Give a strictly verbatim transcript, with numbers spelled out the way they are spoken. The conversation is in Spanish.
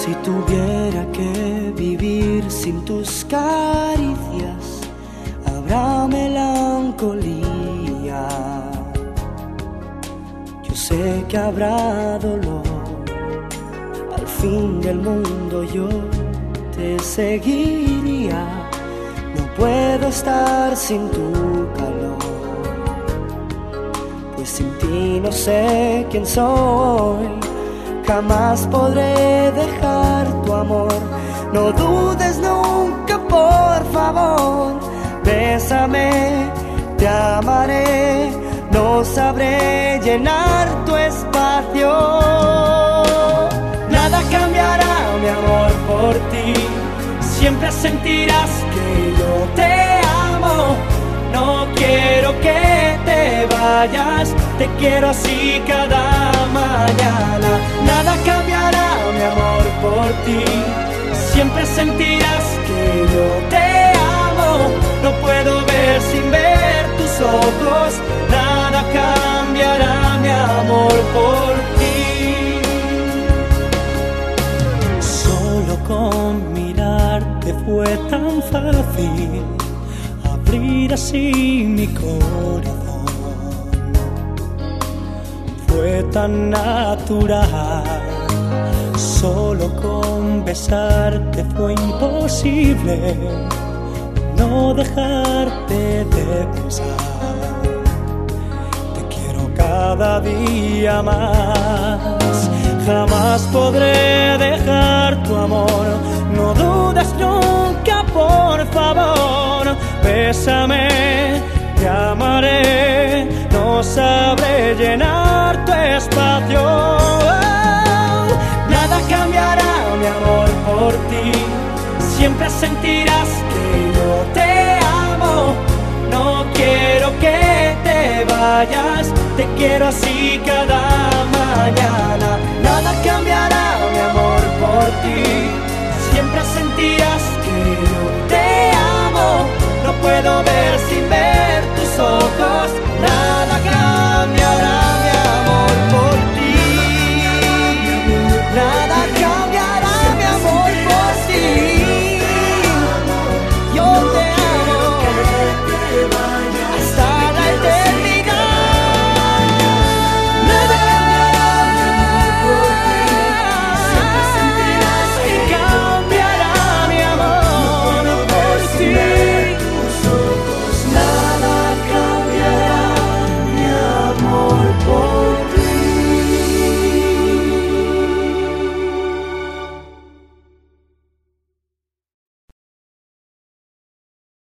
Si tuviera que vivir sin tus caricias, habrá melancolía. Yo sé que habrá dolor. Al fin del mundo yo te seguiría. No puedo estar sin tu calor, pues sin ti no sé quién soy. Jamás podré dejar tu amor. No dudes nunca, por favor. Bésame, te amaré. No sabré llenar tu espacio. Nada cambiará, mi amor, por ti. Siempre sentirás que yo te amo. No quiero que te vayas, te quiero así cada mañana. Nada cambiará, mi amor, por ti. Siempre sentirás que yo te amo. No puedo ver sin ver tus ojos. Nada cambiará, mi amor, por ti. Solo con mirarte fue tan fácil abrir así mi corazón. Fue tan natural. Solo con besarte fue imposible no dejarte de pensar. Te quiero cada día más. Jamás podré dejar tu amor. No dudes nunca, por favor. Bésame, te amaré. No sabré llenar tu espacio. Nada cambiará, mi amor, por ti. Siempre sentirás que yo te amo. No quiero que te vayas, te quiero así cada mañana. Nada cambiará, mi amor, por ti. Siempre sentirás que yo te amo. No puedo ver sin ver